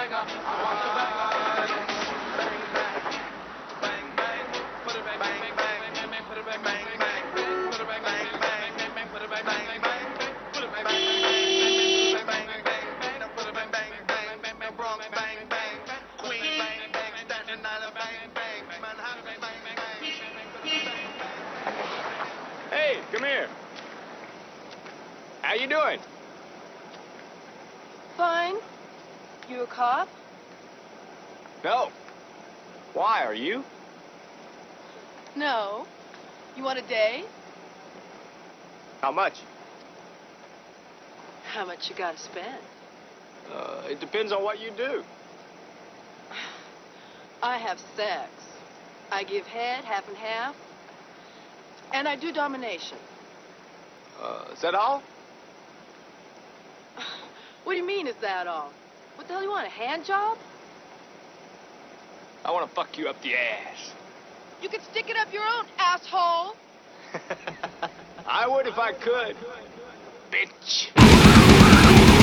Hey, come here. How you doing? Fine. You a cop? No. Why, are you? No. You want a day? How much? How much you gotta spend? It depends on what you do. I have sex. I give head, half and half. And I do domination. Is that all? What do you mean, is that all? What the hell, you want, a hand job? I want to fuck you up the ass. You can stick it up your own, asshole! I would if I could. Bitch.